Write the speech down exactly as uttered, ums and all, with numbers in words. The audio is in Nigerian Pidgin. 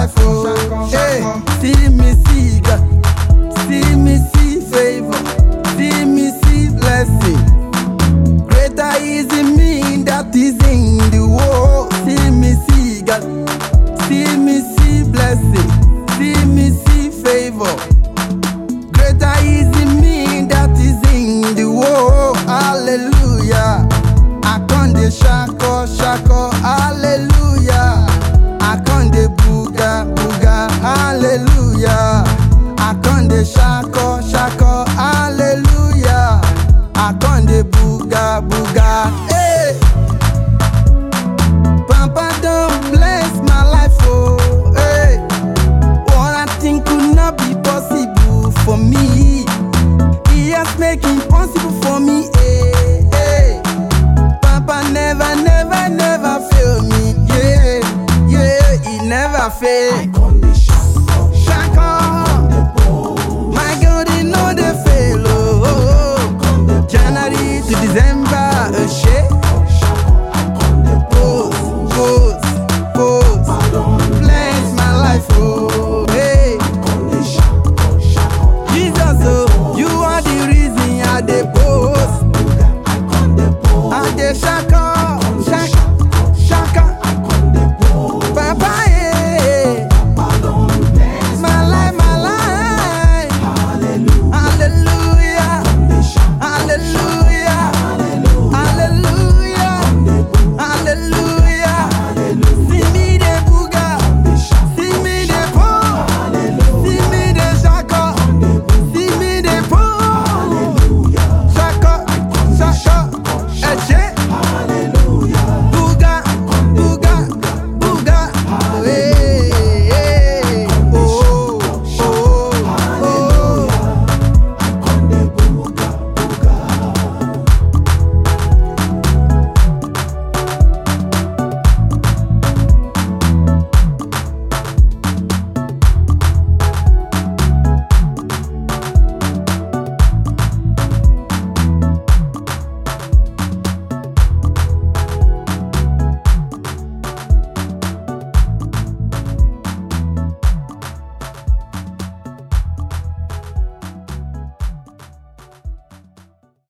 life, oh. Hey, see me see God, see me see favor, see me see blessing. Greater is in me that is in the world. See me see God, see me see blessing, see me see favor. Greater is in me that is in the world. Hallelujah. I can't de shako shako. Hallelujah. I can't de booga booga. Hallelujah. I can't de shako shako. Hallelujah. I can't de booga booga. Hey, Papa don't bless my life, oh. Hey, what I think could not be possible for me, He has make it possible for me. Hey, hey. Papa never, never, never fail me. Yeah, yeah, He never fail.